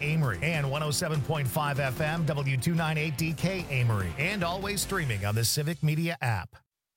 Amory, and 107.5 FM W298DK Amory, and always streaming on the Civic Media app.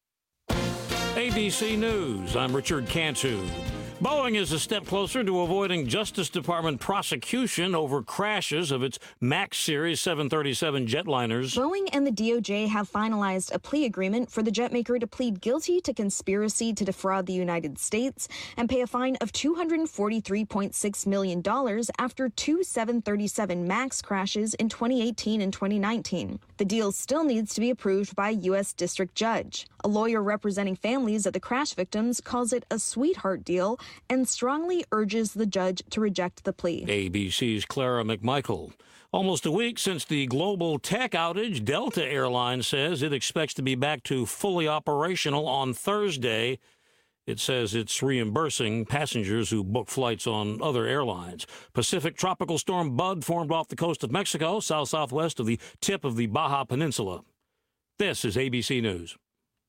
ABC News, I'm Richard Cantu. Boeing is a step closer to avoiding Justice Department prosecution over crashes of its MAX Series 737 jetliners. Boeing and the DOJ have finalized a plea agreement for the jetmaker to plead guilty to conspiracy to defraud the United States and pay a fine of $243.6 million after two 737 MAX crashes in 2018 and 2019. The deal still needs to be approved by a U.S. district judge. A lawyer representing families of the crash victims calls it a sweetheart deal and strongly urges the judge to reject the plea. ABC's Clara McMichael. Almost a week since the global tech outage, Delta Airlines says it expects to be back to fully operational on Thursday. It says it's reimbursing passengers who book flights on other airlines. Pacific tropical storm Bud formed off the coast of Mexico, south-southwest of the tip of the Baja Peninsula. This is ABC News.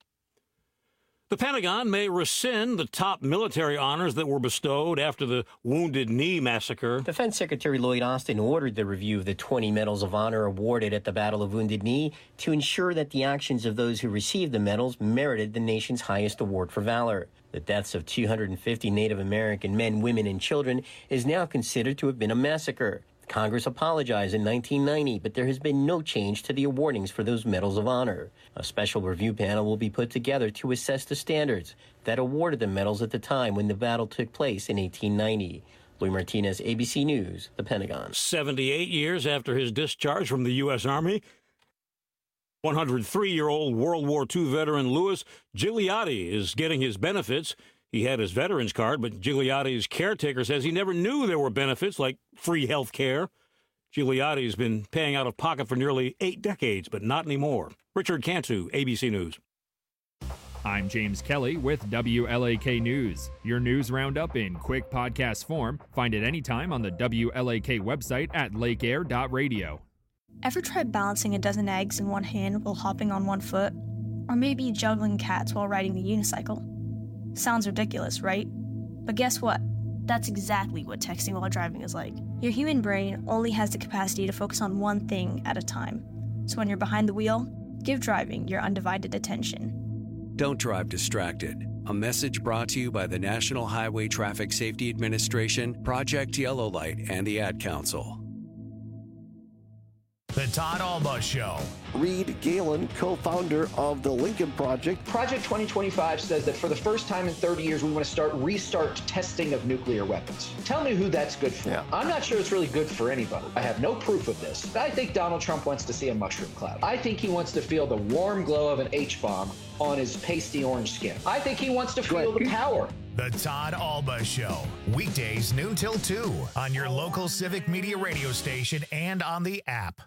The Pentagon may rescind the top military honors that were bestowed after the Wounded Knee massacre. Defense Secretary Lloyd Austin ordered the review of the 20 medals of honor awarded at the Battle of Wounded Knee to ensure that the actions of those who received the medals merited the nation's highest award for valor. The deaths of 250 Native American men, women, and children is now considered to have been a massacre. Congress apologized in 1990, but there has been no change to the awardings for those medals of honor. A special review panel will be put together to assess the standards that awarded the medals at the time when the battle took place in 1890. Louis Martinez, ABC News, the Pentagon. 78 years after his discharge from the U.S. Army, 103-year-old World War II veteran Louis Gigliotti is getting his benefits. He had his veteran's card, but Gigliotti's caretaker says he never knew there were benefits like free health care. Gigliotti's been paying out of pocket for nearly 8 decades, but not anymore. Richard Cantu, ABC News. I'm James Kelly with WLAK News. Your news roundup in quick podcast form. Find it anytime on the WLAK website at lakeair.radio. Ever tried balancing a dozen eggs in one hand while hopping on one foot? Or maybe juggling cats while riding the unicycle? Sounds ridiculous, right? But guess what? That's exactly what texting while driving is like. Your human brain only has the capacity to focus on one thing at a time. So when you're behind the wheel, give driving your undivided attention. Don't drive distracted. A message brought to you by the National Highway Traffic Safety Administration, Project Yellow Light, and the Ad Council. The Todd Alba Show. Reed Galen, co-founder of the Lincoln Project. Project 2025 says that for the first time in 30 years, we want to restart testing of nuclear weapons. Tell me who that's good for. Yeah. I'm not sure it's really good for anybody. I have no proof of this. I think Donald Trump wants to see a mushroom cloud. I think he wants to feel the warm glow of an H-bomb on his pasty orange skin. I think he wants to feel the power. The Todd Alba Show. Weekdays noon till 2 on your local Civic Media radio station and on the app.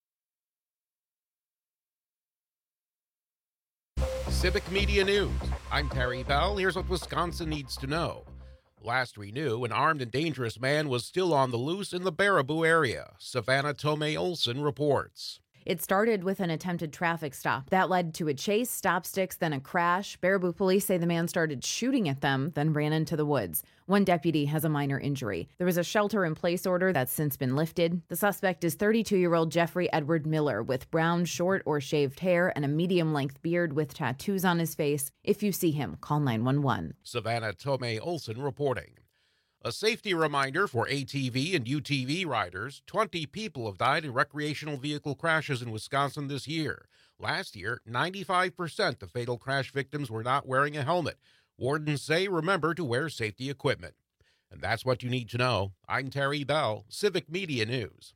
Civic Media News. I'm Terry Bell. Here's what Wisconsin needs to know. Last we knew, an armed and dangerous man was still on the loose in the Baraboo area. Savannah Tomei Olson reports. It started with an attempted traffic stop. That led to a chase, stop sticks, then a crash. Baraboo police say the man started shooting at them, then ran into the woods. One deputy has a minor injury. There was a shelter-in-place order that's since been lifted. The suspect is 32-year-old Jeffrey Edward Miller with brown, short, or shaved hair and a medium-length beard with tattoos on his face. If you see him, call 911. Savannah Tomei Olson reporting. A safety reminder for ATV and UTV riders. 20 people have died in recreational vehicle crashes in Wisconsin this year. Last year, 95% of fatal crash victims were not wearing a helmet. Wardens say remember to wear safety equipment. And that's what you need to know. I'm Terry Bell, Civic Media News.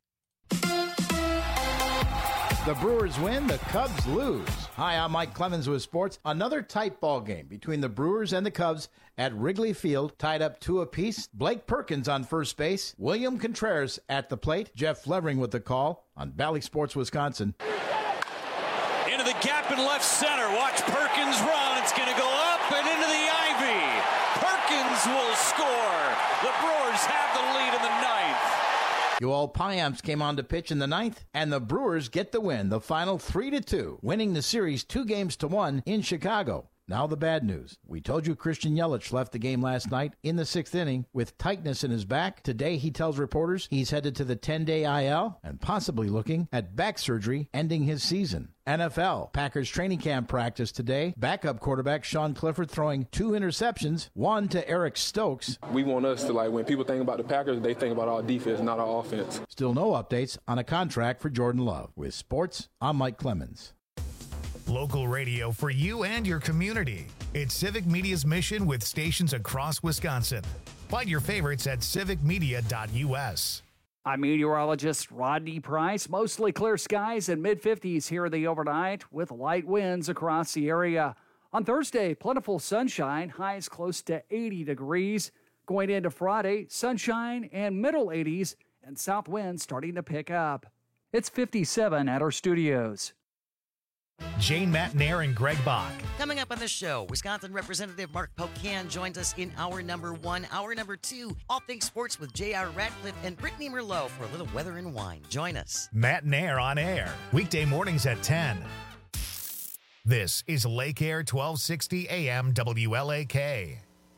The Brewers win, the Cubs lose. Hi, I'm Mike Clemens with sports. Another tight ball game between the Brewers and the Cubs at Wrigley Field, tied up 2 apiece. Blake Perkins on first base, William Contreras at the plate, Jeff Flevering with the call on Valley Sports Wisconsin. Into the gap in left center. Watch Perkins run. It's going to go up and into the ivy. Perkins will score. The Brewers have the lead in the ninth. Yoel Payamps came on to pitch in the ninth, and the Brewers get the win, the final 3-2, winning the series 2-1 in Chicago. Now the bad news. We told you Christian Yelich left the game last night in the 6th inning with tightness in his back. Today he tells reporters he's headed to the 10-day IL and possibly looking at back surgery ending his season. NFL. Packers training camp practice today. Backup quarterback Sean Clifford throwing 2 interceptions, one to Eric Stokes. We want us to, when people think about the Packers, they think about our defense, not our offense. Still no updates on a contract for Jordan Love. With sports, I'm Mike Clemens. Local radio for you and your community. It's Civic Media's mission with stations across Wisconsin. Find your favorites at civicmedia.us. I'm meteorologist Rodney Price. Mostly clear skies and mid-50s here in the overnight with light winds across the area. On Thursday, plentiful sunshine, highs close to 80 degrees. Going into Friday, sunshine and middle 80s and south winds starting to pick up. It's 57 at our studios. Jane Matnair and Greg Bach. Coming up on the show, Wisconsin Representative Mark Pocan joins us in hour number 1. Hour number 2, all things sports with J.R. Ratcliffe and Brittany Merlot for a little weather and wine. Join us. Matnair on air, weekday mornings at 10. This is Lake Air 1260 AM WLAK.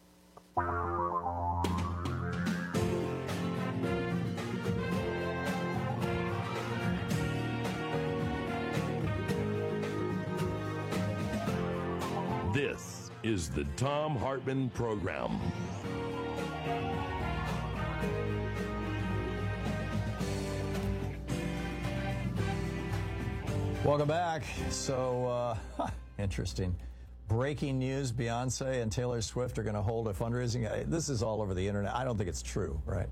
This is the Thom Hartmann Program. Welcome back. So, interesting. Breaking news, Beyonce and Taylor Swift are going to hold a fundraising. This is all over the internet. I don't think it's true, right?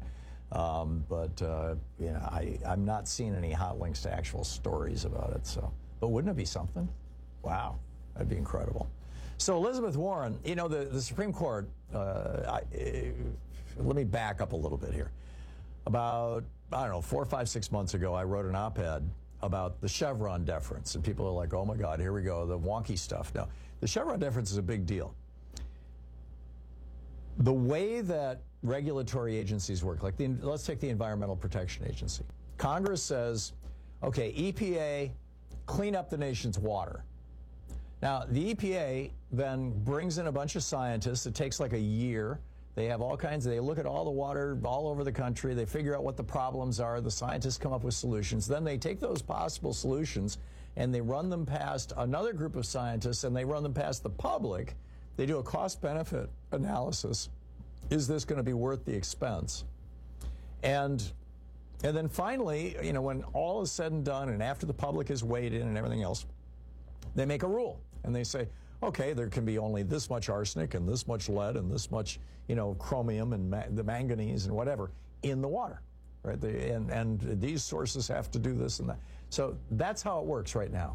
I'm not seeing any hot links to actual stories about it. So, but wouldn't it be something? Wow, that'd be incredible. So Elizabeth Warren, the Supreme Court, let me back up a little bit here. About, 4, 5, 6 months ago, I wrote an op-ed about the Chevron deference. And people are like, oh my God, here we go, the wonky stuff. Now, the Chevron deference is a big deal. The way that regulatory agencies work, let's take the Environmental Protection Agency. Congress says, okay, EPA, clean up the nation's water. Now, the EPA then brings in a bunch of scientists. It takes like a year. They have they look at all the water all over the country. They figure out what the problems are. The scientists come up with solutions. Then they take those possible solutions and they run them past another group of scientists and they run them past the public. They do a cost-benefit analysis. Is this going to be worth the expense? And then finally, when all is said and done and after the public has weighed in and everything else, they make a rule. And they say, okay, there can be only this much arsenic and this much lead and this much, chromium and the manganese and whatever in the water, right? And these sources have to do this and that. So that's how it works right now.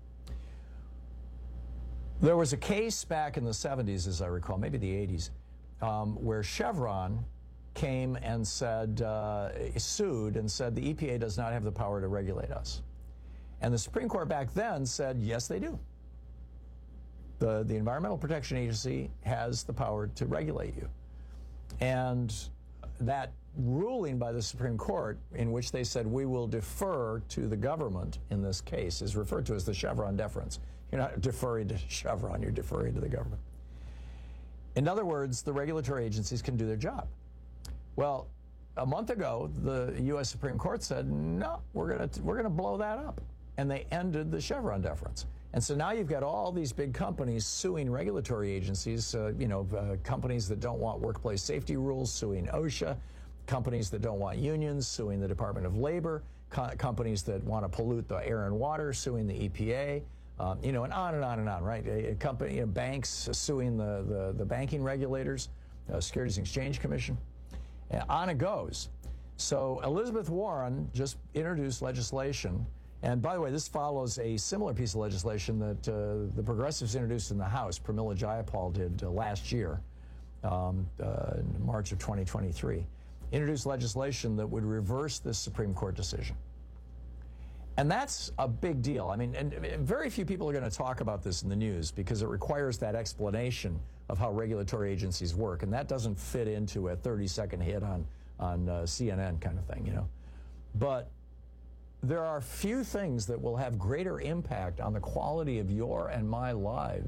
There was a case back in the 70s, as I recall, maybe the 80s, where Chevron came and sued and said the EPA does not have the power to regulate us. And the Supreme Court back then said, yes, they do. The Environmental Protection Agency has the power to regulate you. And that ruling by the Supreme Court, in which they said we will defer to the government in this case, is referred to as the Chevron deference. You're not deferring to Chevron, you're deferring to the government. In other words, the regulatory agencies can do their job. Well, a month ago, the U.S. Supreme Court said, no, we're gonna blow that up. And they ended the Chevron deference. And so now you've got all these big companies suing regulatory agencies, companies that don't want workplace safety rules suing OSHA, companies that don't want unions suing the Department of Labor, companies that want to pollute the air and water suing the EPA, and on and on and on, right? A company, banks suing the banking regulators, Securities and Exchange Commission, and on it goes. So Elizabeth Warren just introduced legislation. And by the way, this follows a similar piece of legislation that the progressives introduced in the House. Pramila Jayapal did last year, in March of 2023. Introduced legislation that would reverse this Supreme Court decision. And that's a big deal. I mean, and very few people are going to talk about this in the news because it requires that explanation of how regulatory agencies work. And that doesn't fit into a 30-second hit on CNN kind of thing, But there are few things that will have greater impact on the quality of your and my lives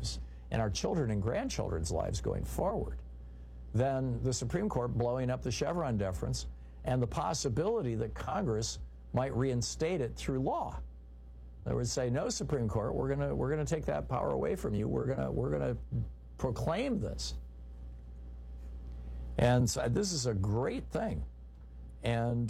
and our children and grandchildren's lives going forward than the Supreme Court blowing up the Chevron deference and the possibility that Congress might reinstate it through law. They would say, no, Supreme Court, we're gonna take that power away from you. We're gonna proclaim this. And so this is a great thing. And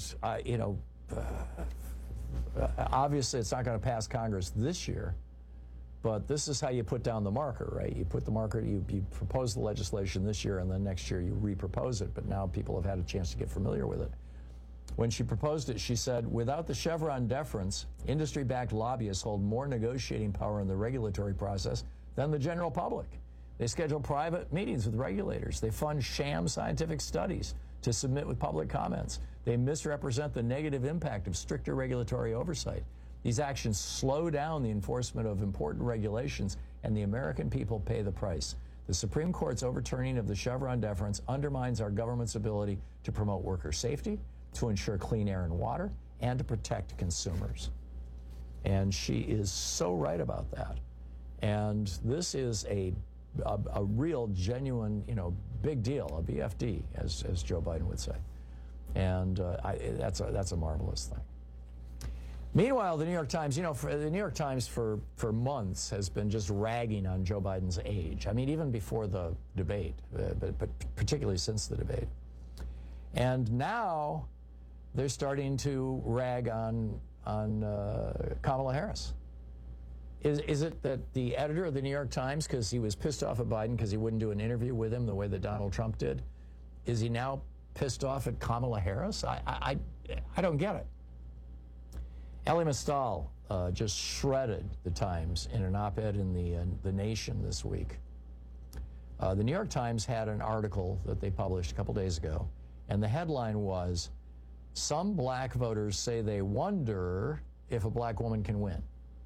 obviously it's not going to pass Congress this year, but this is how you put down the marker, right? You put the marker, you propose the legislation this year, and then next year you repropose it. But now people have had a chance to get familiar with it. When she proposed it, she said, without the Chevron deference, industry-backed lobbyists hold more negotiating power in the regulatory process than the general public. They schedule private meetings with regulators. They fund sham scientific studies to submit with public comments. They misrepresent the negative impact of stricter regulatory oversight. These actions slow down the enforcement of important regulations, and the American people pay the price. The Supreme Court's overturning of the Chevron deference undermines our government's ability to promote worker safety, to ensure clean air and water, and to protect consumers. And she is so right about that. And this is a real, genuine, big deal, a BFD, as Joe Biden would say. And that's a marvelous thing. Meanwhile, the New York Times, the New York Times for months has been just ragging on Joe Biden's age. I mean, even before the debate, but particularly since the debate. And now they're starting to rag on Kamala Harris. Is it that the editor of the New York Times, because he was pissed off at Biden because he wouldn't do an interview with him the way that Donald Trump did, is he now pissed off at Kamala Harris? I don't get it. Elie Mystal just shredded the Times in an op-ed in the Nation this week. The New York Times had an article that they published a couple days ago, and the headline was, "Some black voters say they wonder if a black woman can win."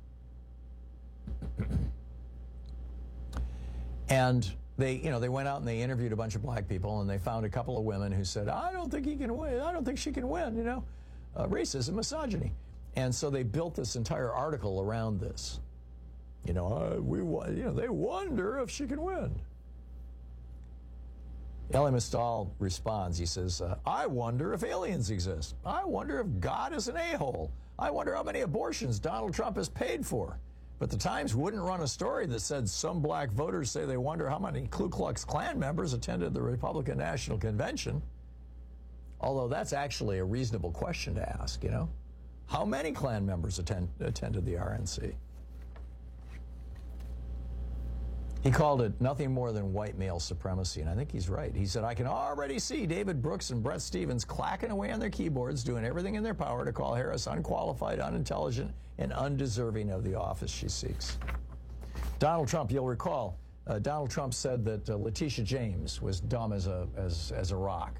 And they went out and they interviewed a bunch of black people, and they found a couple of women who said, "I don't think he can win. I don't think she can win." Racism, misogyny. And so they built this entire article around this. They wonder if she can win. Elie Mystal responds. He says, "I wonder if aliens exist. I wonder if God is an a-hole. I wonder how many abortions Donald Trump has paid for." But the Times wouldn't run a story that said some black voters say they wonder how many Ku Klux Klan members attended the Republican National Convention. Although that's actually a reasonable question to ask, How many Klan members attended the RNC? He called it nothing more than white male supremacy, and I think he's right. He said, "I can already see David Brooks and Brett Stevens clacking away on their keyboards, doing everything in their power to call Harris unqualified, unintelligent, and undeserving of the office she seeks." Donald Trump, you'll recall, Donald Trump said that Letitia James was dumb as a rock.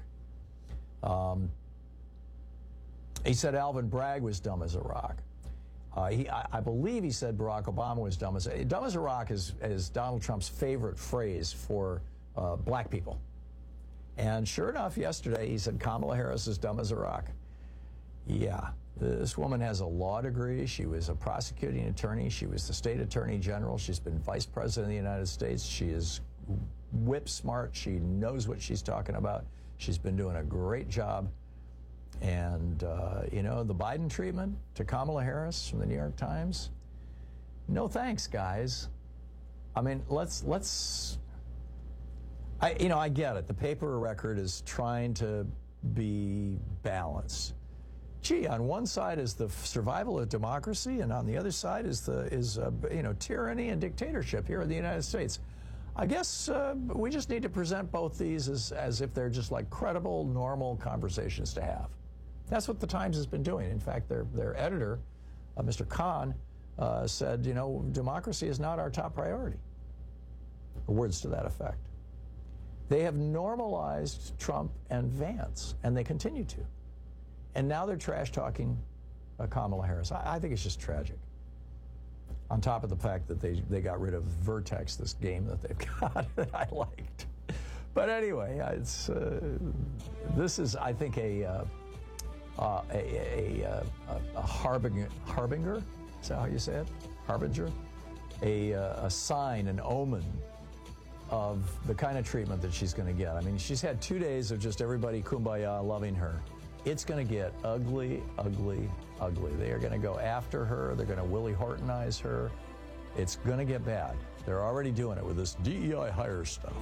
He said Alvin Bragg was dumb as a rock. I believe he said Barack Obama was dumb as a rock is Donald Trump's favorite phrase for black people. And sure enough, yesterday he said Kamala Harris is dumb as a rock. Yeah, this woman has a law degree. She was a prosecuting attorney. She was the state attorney general. She's been vice president of the United States. She is whip smart. She knows what she's talking about. She's been doing a great job. And, the Biden treatment to Kamala Harris from the New York Times, no thanks, guys. I mean, I get it. The paper record is trying to be balanced. Gee, on one side is the survival of democracy, and on the other side is tyranny and dictatorship here in the United States. I guess we just need to present both these as if they're just like credible, normal conversations to have. That's what the Times has been doing. In fact, their editor, Mr. Khan, said, democracy is not our top priority. Words to that effect. They have normalized Trump and Vance, and they continue to. And now they're trash-talking Kamala Harris. I think it's just tragic. On top of the fact that they got rid of Vertex, this game that they've got that I liked. But anyway, this is, I think, a harbinger. Is that how you say it? Harbinger? A sign, an omen of the kind of treatment that she's going to get. I mean, she's had 2 days of just everybody kumbaya loving her. It's going to get ugly, ugly, ugly. They are going to go after her. They're going to Willie Hortonize her. It's going to get bad. They're already doing it with this DEI hire stuff.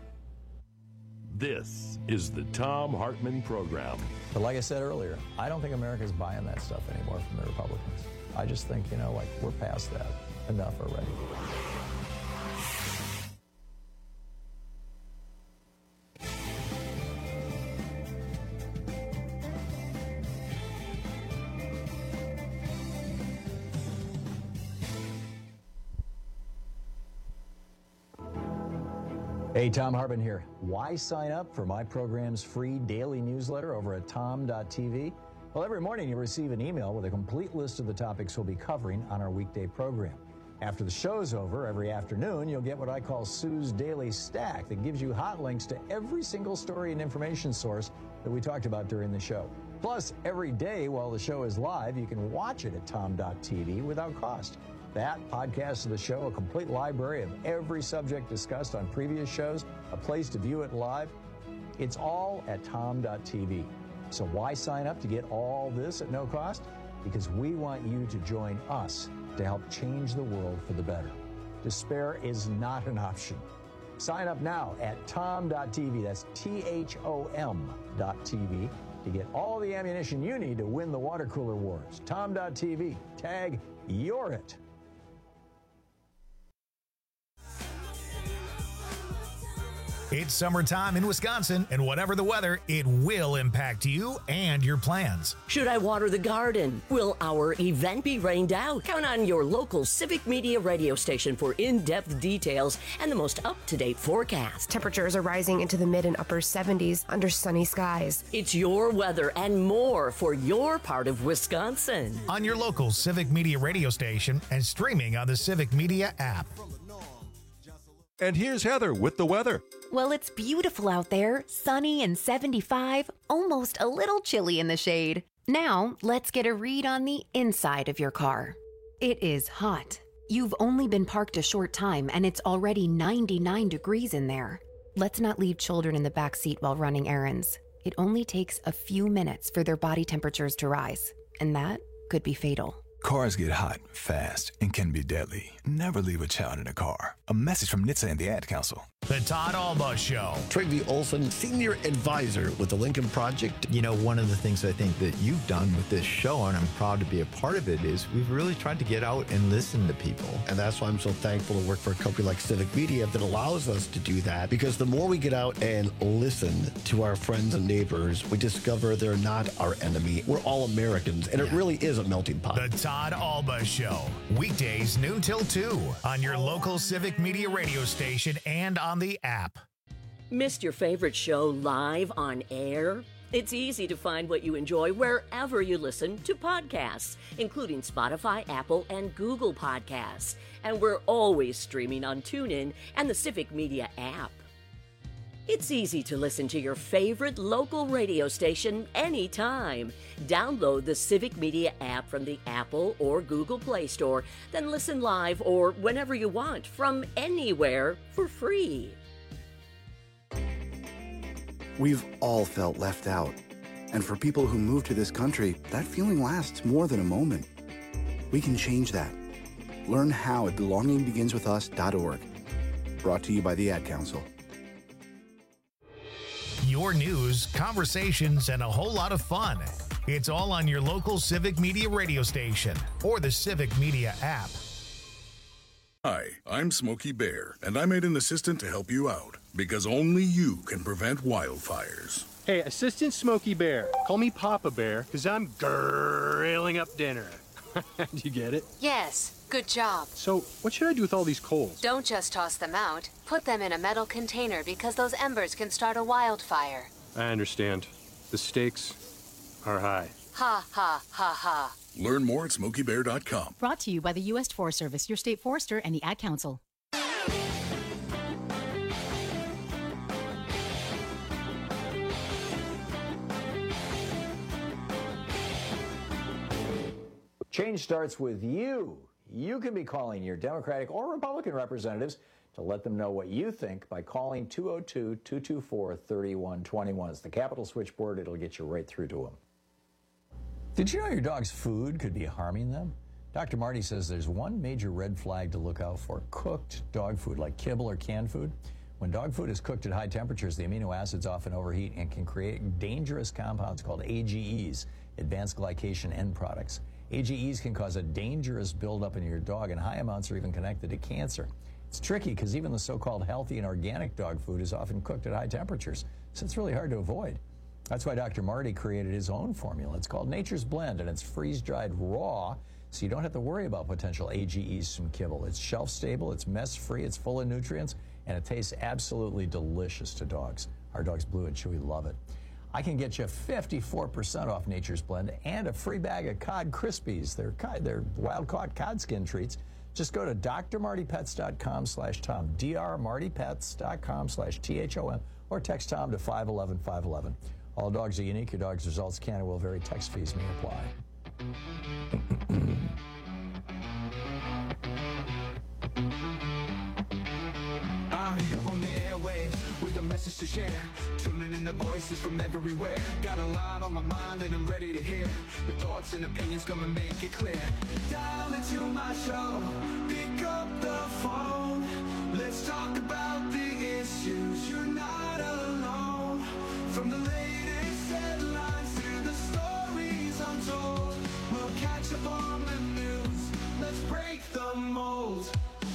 This is the Thom Hartmann Program. But like I said earlier, I don't think America's buying that stuff anymore from the Republicans. I just think, like we're past that. Enough already. Hey, Thom Hartmann here. Why sign up for my program's free daily newsletter over at tom.tv? Well, every morning you receive an email with a complete list of the topics we'll be covering on our weekday program. After the show's over, every afternoon, you'll get what I call Sue's Daily Stack that gives you hot links to every single story and information source that we talked about during the show. Plus, every day while the show is live, you can watch it at tom.tv without cost. That, podcast of the show, a complete library of every subject discussed on previous shows, a place to view it live. It's all at tom.tv. So why sign up to get all this at no cost? Because we want you to join us to help change the world for the better. Despair is not an option. Sign up now at tom.tv. That's THOM.tv to get all the ammunition you need to win the water cooler wars. tom.tv. Tag You're It. It's summertime in Wisconsin, and whatever the weather, it will impact you and your plans. Should I water the garden? Will our event be rained out? Count on your local Civic Media radio station for in-depth details and the most up-to-date forecast. Temperatures are rising into the mid and upper 70s under sunny skies. It's your weather and more for your part of Wisconsin. On your local Civic Media radio station and streaming on the Civic Media app. And here's Heather with the weather. Well, it's beautiful out there, sunny and 75, almost a little chilly in the shade. Now, let's get a read on the inside of your car. It is hot. You've only been parked a short time and it's already 99 degrees in there. Let's not leave children in the back seat while running errands. It only takes a few minutes for their body temperatures to rise, and that could be fatal. Cars get hot, fast, and can be deadly. Never leave a child in a car. A message from NHTSA and the Ad Council. The Todd Alba Show. Trygve Olson, Senior Advisor with the Lincoln Project. You know, one of the things I think that you've done with this show, and I'm proud to be a part of it, is we've really tried to get out and listen to people. And that's why I'm so thankful to work for a company like Civic Media that allows us to do that. Because the more we get out and listen to our friends and neighbors, we discover they're not our enemy. We're all Americans, and it really is a melting pot. The Todd Alba Show. Weekdays noon till 2 on your local Civic Media radio station and on the app. Missed your favorite show live on air? It's easy to find what you enjoy wherever you listen to podcasts, including Spotify, Apple, and Google Podcasts. And we're always streaming on TuneIn and the Civic Media app. It's easy to listen to your favorite local radio station anytime. Download the Civic Media app from the Apple or Google Play Store, then listen live or whenever you want from anywhere for free. We've all felt left out. And for people who move to this country, that feeling lasts more than a moment. We can change that. Learn how at belongingbeginswithus.org. Brought to you by the Ad Council. Your news, conversations, and a whole lot of fun. It's all on your local Civic Media radio station or the Civic Media app. Hi, I'm Smokey Bear, and I made an assistant to help you out, because only you can prevent wildfires. Hey, Assistant Smokey Bear. Call me Papa Bear, because I'm grilling up dinner. Do you get it? Yes, good job. So, what should I do with all these coals? Don't just toss them out. Put them in a metal container because those embers can start a wildfire. I understand. The stakes are high. Ha, ha, ha, ha. Learn more at SmokeyBear.com. Brought to you by the U.S. Forest Service, your state forester, and the Ad Council. Change starts with you. You can be calling your Democratic or Republican representatives to let them know what you think by calling 202-224-3121. It's the Capital Switchboard. It'll get you right through to them. Did you know your dog's food could be harming them? Dr. Marty says there's one major red flag to look out for: cooked dog food, like kibble or canned food. When dog food is cooked at high temperatures, the amino acids often overheat and can create dangerous compounds called AGEs, advanced glycation end products. AGEs can cause a dangerous buildup in your dog, and high amounts are even connected to cancer. It's tricky because even the so-called healthy and organic dog food is often cooked at high temperatures, so it's really hard to avoid. That's why Dr. Marty created his own formula. It's called Nature's Blend, and it's freeze-dried raw, so you don't have to worry about potential AGEs from kibble. It's shelf-stable, it's mess-free, it's full of nutrients, and it tastes absolutely delicious to dogs. Our dogs, Blue and Chewy, love it. I can get you 54% off Nature's Blend and a free bag of Cod Krispies. They're wild-caught cod skin treats. Just go to drmartypets.com/Tom, drmartypets.com/THOM, or text Tom to 511-511. All dogs are unique. Your dog's results can and will vary. Text fees may apply. I'm here on the airwaves with a message to share. Tuning in the voices from everywhere. Got a lot on my mind and I'm ready to hear the thoughts and opinions, come and make it clear. Dial into my show, pick up the phone. Let's talk about the issues. You're not alone. From the latest headlines to the stories untold, we'll catch up on the news. Let's break the mold.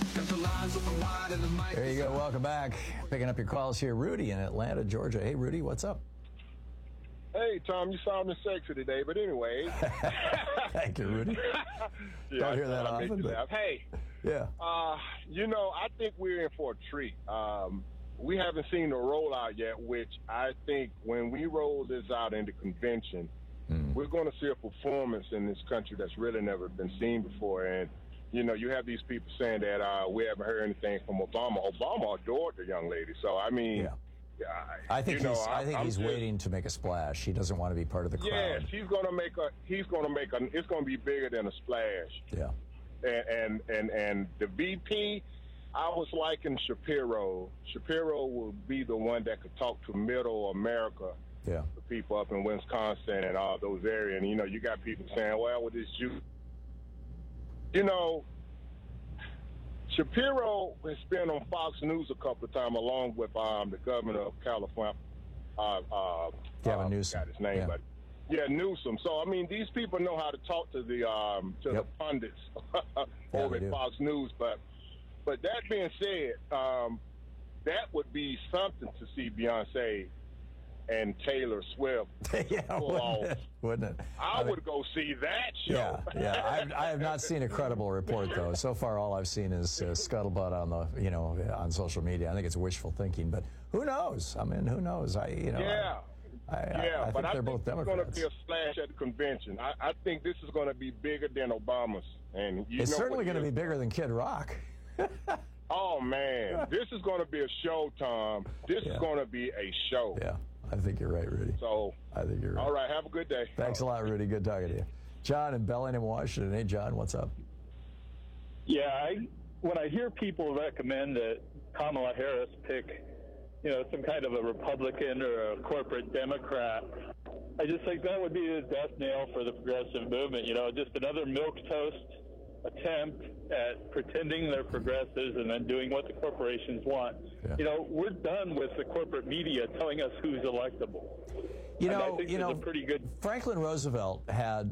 There you go. Welcome back. Picking up your calls here. Rudy in Atlanta, Georgia. Hey, Rudy, what's up? Hey, Tom, you sounding sexy today, but anyway. Thank you, Rudy. Yeah, don't hear that often. But... Hey, yeah. You know, I think we're in for a treat. We haven't seen the rollout yet, which I think when we roll this out in the convention, we're going to see a performance in this country that's really never been seen before. And you know, you have these people saying that we haven't heard anything from Obama. Obama adored the young lady. So, I mean, I think he's waiting to make a splash. He doesn't want to be part of the crowd. Yes, it's going to be bigger than a splash. Yeah. And the VP, I was liking Shapiro. Shapiro will be the one that could talk to middle America. Yeah. The people up in Wisconsin and all those areas. And, you know, you got people saying, well, with this Jew. You know, Shapiro has been on Fox News a couple of times, along with the governor of California. Gavin Newsom. Got his name, but Newsom. So I mean, these people know how to talk to the the pundits over at Fox News. But that being said, that would be something to see Beyonce and Taylor Swift pull off. Wouldn't it? I would go see that show. Yeah. I have not seen a credible report though. So far, all I've seen is scuttlebutt on the on social media. I think it's wishful thinking, but who knows? I mean, who knows? I think they're both Democrats. It's going to be a splash at the convention. I think this is going to be bigger than Obama's, and it's certainly going to be bigger than Kid Rock. Oh man, this is going to be a show, Tom. This is going to be a show. Yeah. I think you're right, Rudy. So, I think you're right. All right, have a good day. Thanks a lot, Rudy. Good talking to you. John in Bellingham, Washington. Hey, John, what's up? Yeah, when I hear people recommend that Kamala Harris pick, some kind of a Republican or a corporate Democrat, I just think that would be the death nail for the progressive movement. Just another milquetoast attempt at pretending they're progressives and then doing what the corporations want. Yeah. We're done with the corporate media telling us who's electable. I think a pretty good. Franklin Roosevelt had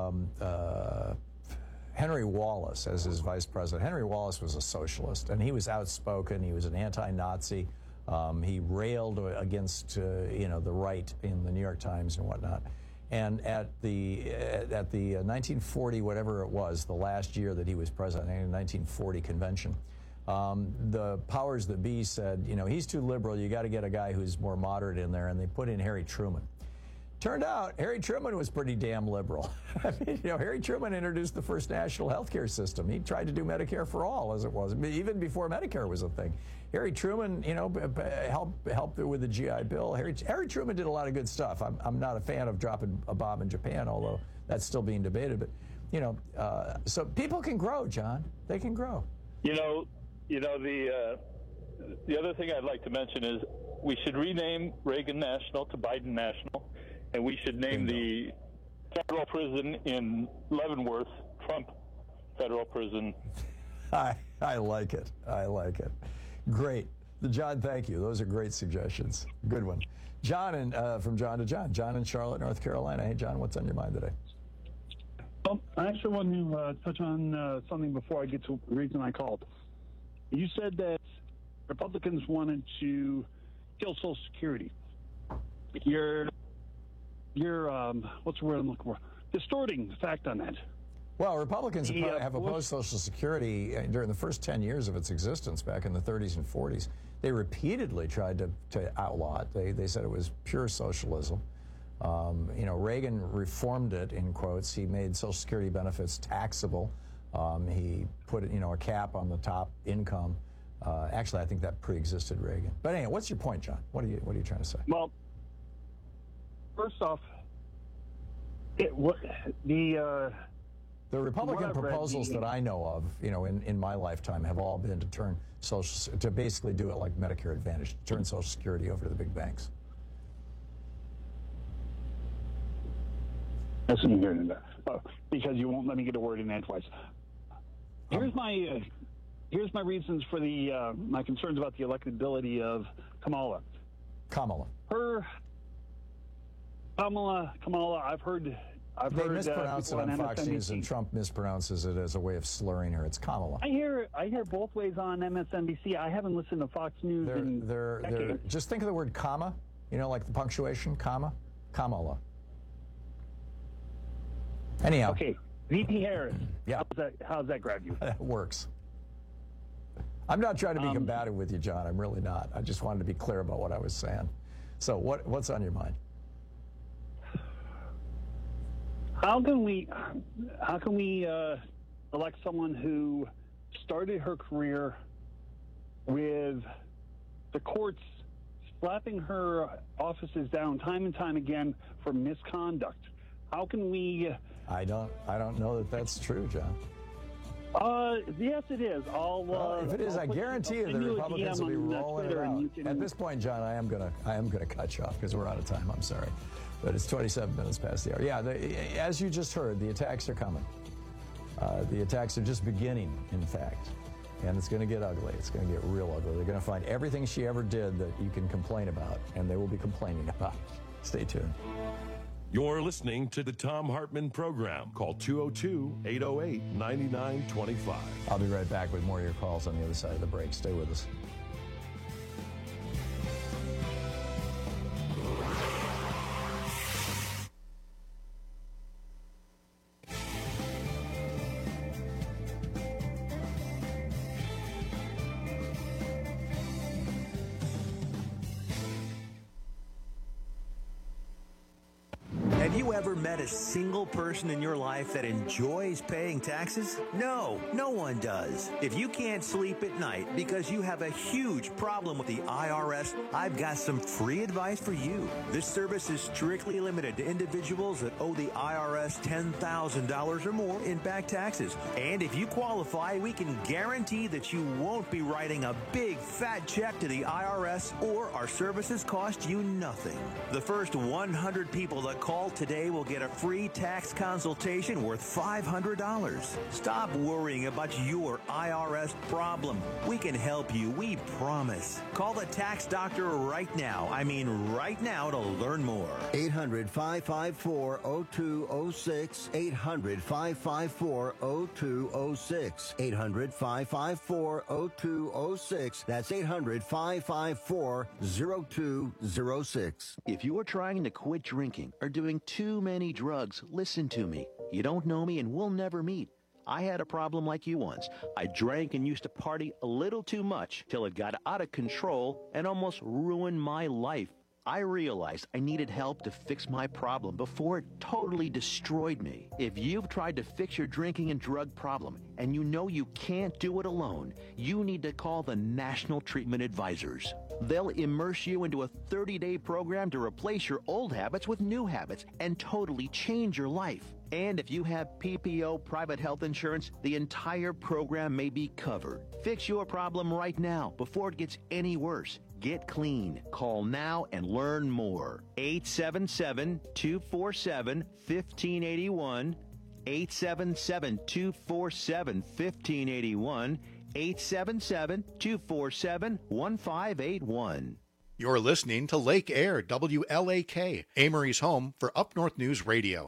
Henry Wallace as his vice president. Henry Wallace was a socialist, and he was outspoken. He was an anti-Nazi. He railed against the right in the New York Times and whatnot. And at the 1940, whatever it was, the last year that he was president, in the 1940 convention, the powers that be said, he's too liberal. You got to get a guy who's more moderate in there, and they put in Harry Truman. Turned out Harry Truman was pretty damn liberal. I mean, Harry Truman introduced the first national health care system. He tried to do Medicare for all, as it was, even before Medicare was a thing. Harry Truman, helped with the GI Bill. Harry Truman did a lot of good stuff. I'm not a fan of dropping a bomb in Japan, although that's still being debated. But so people can grow, John. They can grow. The the other thing I'd like to mention is we should rename Reagan National to Biden National, and we should name the federal prison in Leavenworth Trump Federal Prison. I like it. I like it. Great. John, thank you. Those are great suggestions. Good one. John, from John to John. John in Charlotte, North Carolina. Hey, John, what's on your mind today? I actually want to touch on something before I get to the reason I called. You said that Republicans wanted to kill Social Security. You're what's the word I'm looking for? Distorting the fact on that. Well, Republicans have opposed Social Security during the first 10 years of its existence back in the 30s and 40s. They repeatedly tried to outlaw it. They said it was pure socialism. Reagan reformed it, in quotes. He made Social Security benefits taxable. He put, a cap on the top income. Actually, I think that pre-existed Reagan. But anyway, what's your point, John? What are you trying to say? Well, first off, the Republican proposals that I know of, in my lifetime, have all been to turn to basically do it like Medicare Advantage, to turn Social Security over to the big banks. Listen here, because you won't let me get a word in that twice. Here's my reasons for my concerns about the electability of Kamala. Kamala. I've heard. They mispronounce it on Fox News, and Trump mispronounces it as a way of slurring her. It's Kamala. I hear both ways on MSNBC. I haven't listened to Fox News in decades. Just think of the word comma, like the punctuation, comma, Kamala. Anyhow. Okay, VP Harris. Yeah. How's that grab you? That works. I'm not trying to be combative with you, John. I'm really not. I just wanted to be clear about what I was saying. So what's on your mind? How can we elect someone who started her career with the courts slapping her offices down time and time again for misconduct? How can we? I don't know that that's true, John. Yes, it is. If it is, I guarantee you the Republicans will be rolling it out. At this point, John, I am gonna cut you off because we're out of time. I'm sorry, but it's 27 minutes past the hour. Yeah, as you just heard, the attacks are coming. The attacks are just beginning, in fact, and it's going to get ugly. It's going to get real ugly. They're going to find everything she ever did that you can complain about, and they will be complaining about. Stay tuned. You're listening to the Thom Hartmann Program. Call 202-808-9925. I'll be right back with more of your calls on the other side of the break. Stay with us. Have you ever met a single person in your life that enjoys paying taxes? No, no one does. If you can't sleep at night because you have a huge problem with the IRS, I've got some free advice for you. This service is strictly limited to individuals that owe the IRS $10,000 or more in back taxes. And if you qualify, we can guarantee that you won't be writing a big fat check to the IRS, or our services cost you nothing. The first 100 people that call today will get a free tax consultation worth $500. Stop worrying about your IRS problem. We can help you, we promise. Call the tax doctor right now. I mean right now, to learn more. 800-554-0206. 800-554-0206. 800-554-0206. That's 800-554-0206. If you are trying to quit drinking or doing too many drugs, listen to me. You don't know me and we'll never meet. I had a problem like you once. I drank and used to party a little too much till it got out of control and almost ruined my life. I realized I needed help to fix my problem before it totally destroyed me. If you've tried to fix your drinking and drug problem and you know you can't do it alone, you need to call the National Treatment Advisors. They'll immerse you into a 30-day program to replace your old habits with new habits and totally change your life. And if you have PPO private health insurance, the entire program may be covered. Fix your problem right now before it gets any worse. Get clean. Call now and learn more. 877-247-1581. 877-247-1581. 877-247-1581. You're listening to Lake Air, WLAK, Amory's home for Up North News Radio.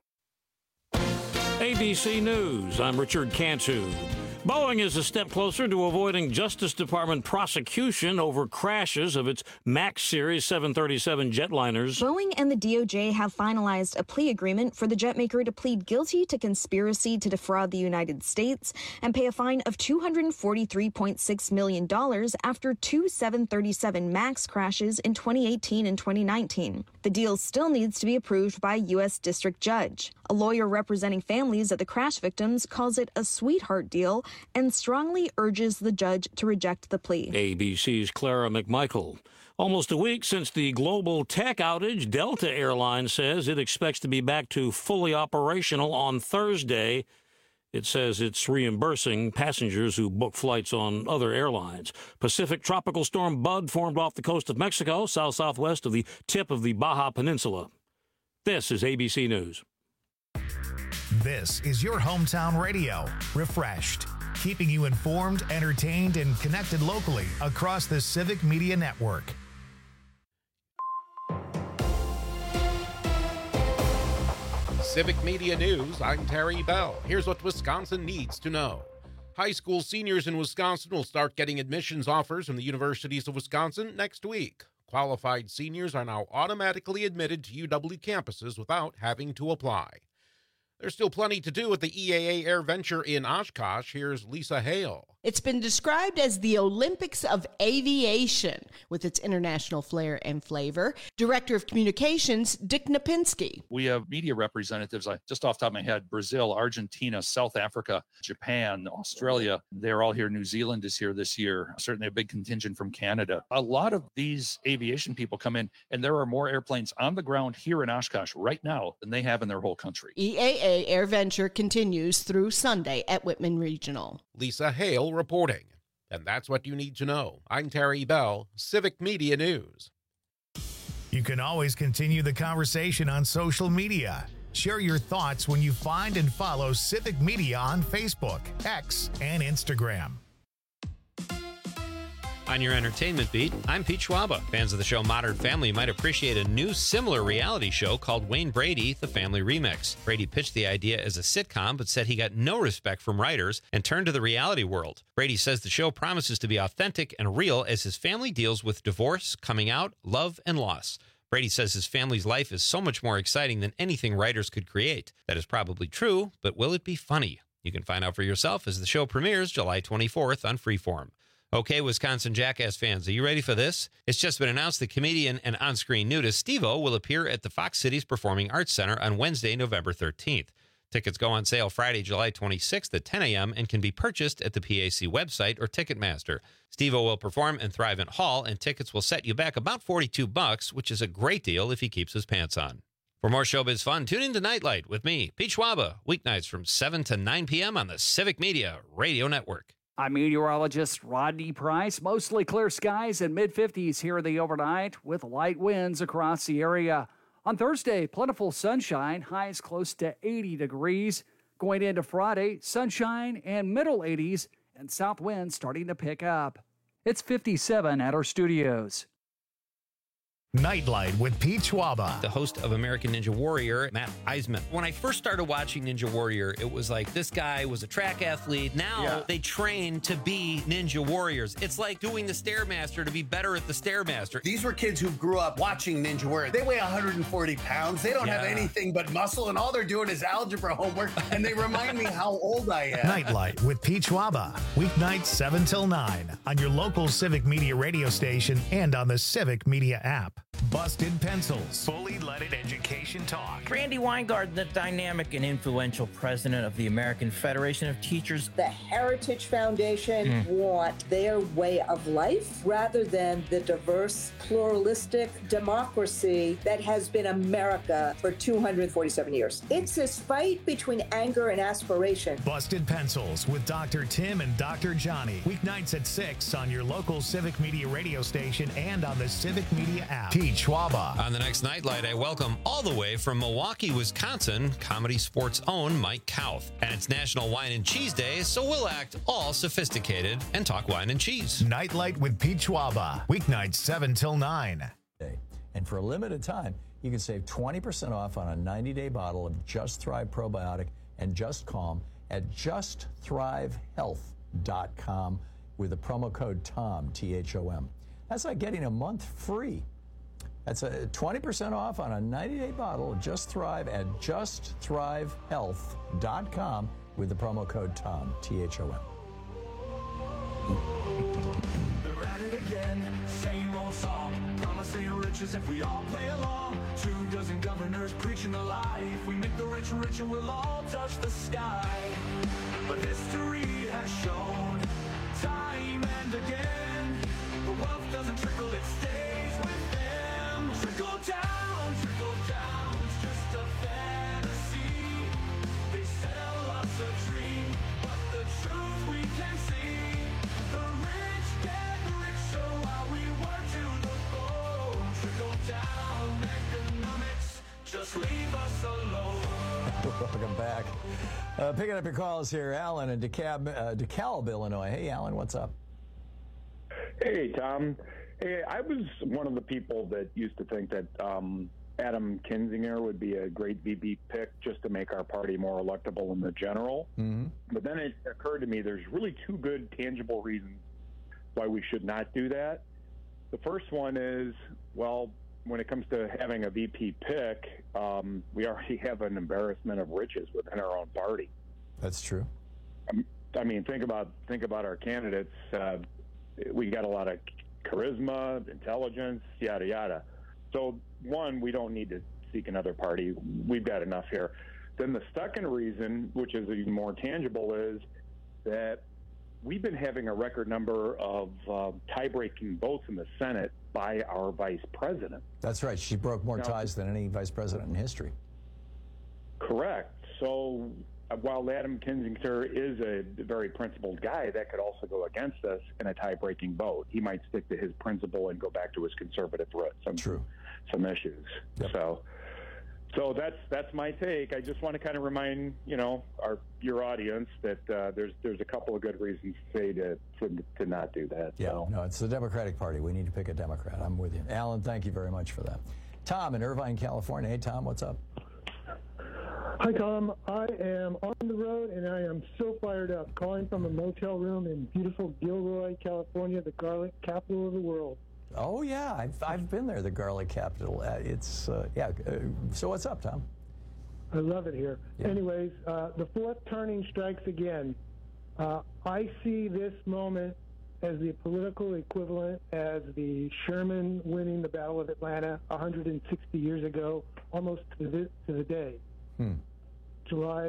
ABC News, I'm Richard Cantu. Boeing is a step closer to avoiding Justice Department prosecution over crashes of its MAX Series 737 jetliners. Boeing and the DOJ have finalized a plea agreement for the jetmaker to plead guilty to conspiracy to defraud the United States and pay a fine of $243.6 million after two 737 MAX crashes in 2018 and 2019. The deal still needs to be approved by a U.S. district judge. A lawyer representing families of the crash victims calls it a sweetheart deal and strongly urges the judge to reject the plea. ABC's Clara McMichael. Almost a week since the global tech outage, Delta Airlines says it expects to be back to fully operational on Thursday. It says it's reimbursing passengers who book flights on other airlines. Pacific Tropical Storm Bud formed off the coast of Mexico, south-southwest of the tip of the Baja Peninsula. This is ABC News. This is your hometown radio, Refreshed, keeping you informed, entertained, and connected locally across the Civic Media Network. Civic Media News, I'm Terry Bell. Here's what Wisconsin needs to know. High school seniors in Wisconsin will start getting admissions offers from the universities of Wisconsin next week. Qualified seniors are now automatically admitted to UW campuses without having to apply. There's still plenty to do at the EAA Air Venture in Oshkosh. Here's Lisa Hale. It's been described as the Olympics of aviation with its international flair and flavor. Director of Communications, Dick Napinski. We have media representatives, just off the top of my head, Brazil, Argentina, South Africa, Japan, Australia. They're all here. New Zealand is here this year. Certainly a big contingent from Canada. A lot of these aviation people come in, and there are more airplanes on the ground here in Oshkosh right now than they have in their whole country. EAA Air Venture continues through Sunday at Whitman Regional. Lisa Hale reporting. And that's what you need to know. I'm Terry Bell, Civic Media News. You can always continue the conversation on social media. Share your thoughts when you find and follow Civic Media on Facebook, X, and Instagram. On your entertainment beat, I'm Pete Schwaba. Fans of the show Modern Family might appreciate a new similar reality show called Wayne Brady, The Family Remix. Brady pitched the idea as a sitcom, but said he got no respect from writers and turned to the reality world. Brady says the show promises to be authentic and real as his family deals with divorce, coming out, love, and loss. Brady says his family's life is so much more exciting than anything writers could create. That is probably true, but will it be funny? You can find out for yourself as the show premieres July 24th on Freeform. Okay, Wisconsin Jackass fans, are you ready for this? It's just been announced that comedian and on-screen nudist Steve-O will appear at the Fox Cities Performing Arts Center on Wednesday, November 13th. Tickets go on sale Friday, July 26th at 10 a.m. and can be purchased at the PAC website or Ticketmaster. Steve-O will perform in Thrivent Hall, and tickets will set you back about $42, which is a great deal if he keeps his pants on. For more showbiz fun, tune in to Nightlight with me, Pete Schwaba, weeknights from 7 to 9 p.m. on the Civic Media Radio Network. I'm meteorologist Rodney Price. Mostly clear skies and mid-50s here in the overnight with light winds across the area. On Thursday, plentiful sunshine, highs close to 80 degrees. Going into Friday, sunshine and middle 80s and south winds starting to pick up. It's 57 at our studios. Nightlight with Pete Schwaba. The host of American Ninja Warrior, Matt Eisman. When I first started watching Ninja Warrior, it was like this guy was a track athlete. Now they train to be Ninja Warriors. It's like doing the Stairmaster to be better at the Stairmaster. These were kids who grew up watching Ninja Warrior. They weigh 140 pounds. They don't have anything but muscle, and all they're doing is algebra homework, and they remind me how old I am. Nightlight with Pete Schwaba. Weeknights 7 till 9 on your local Civic Media radio station and on the Civic Media app. Busted Pencils, fully leaded education talk. Randy Weingarten, the dynamic and influential president of the American Federation of Teachers. The Heritage Foundation want their way of life rather than the diverse, pluralistic democracy that has been America for 247 years. It's this fight between anger and aspiration. Busted Pencils with Dr. Tim and Dr. Johnny. Weeknights at 6 on your local Civic Media radio station and on the Civic Media app. Pete Schwaba. On the next Nightlight, I welcome all the way from Milwaukee, Wisconsin, Comedy Sports' own Mike Kauth. And it's National Wine and Cheese Day, so we'll act all sophisticated and talk wine and cheese. Nightlight with Pete Schwaba. Weeknights 7 till 9. And for a limited time, you can save 20% off on a 90-day bottle of Just Thrive Probiotic and Just Calm at justthrivehealth.com with the promo code TOM, T-H-O-M. That's like getting a month free. That's a 20% off on a 90-day bottle of Just Thrive at justthrivehealth.com with the promo code TOM, T-H-O-M. They're at it again, same old song. Promising riches if we all play along. 24 governors preaching the lie. If we make the rich richer, we'll all touch the sky. But history has shown time and again, the wealth doesn't trickle, it stays with them. Trickle down, it's just a fantasy. They sell us a dream, but the truth we can see. The rich get richer while we work to the bone. Trickle down economics, just leave us alone. Welcome back. Picking up your calls here, Alan in DeKalb, Illinois. Hey, Alan, what's up? Hey, Tom. Hey, I was one of the people that used to think that Adam Kinzinger would be a great VP pick just to make our party more electable in the general. Mm-hmm. But then it occurred to me there's really two good, tangible reasons why we should not do that. The first one is, well, when it comes to having a VP pick, we already have an embarrassment of riches within our own party. That's true. I mean, think about our candidates. We got a lot of charisma, intelligence, yada yada. So one, we don't need to seek another party. We've got enough here. Then the second reason, which is even more tangible, is that we've been having a record number of tie-breaking votes in the Senate by our vice president. That's right. She broke more ties than any vice president in history. Correct. So while Adam Kinzinger is a very principled guy, that could also go against us in a tie-breaking vote. He might stick to his principle and go back to his conservative roots on some issues. Yep. So that's my take. I just want to kind of remind your audience that there's a couple of good reasons to say to not do that. Yeah, so. No, it's the Democratic Party. We need to pick a Democrat. I'm with you, Alan. Thank you very much for that. Tom in Irvine, California. Hey, Tom, what's up? Hi, Tom. I am on the road, and I am so fired up. Calling from a motel room in beautiful Gilroy, California, the garlic capital of the world. Oh, yeah. I've been there, the garlic capital. So what's up, Tom? I love it here. Yeah. Anyways, the fourth turning strikes again. I see this moment as the political equivalent as the Sherman winning the Battle of Atlanta 160 years ago, almost to the day. July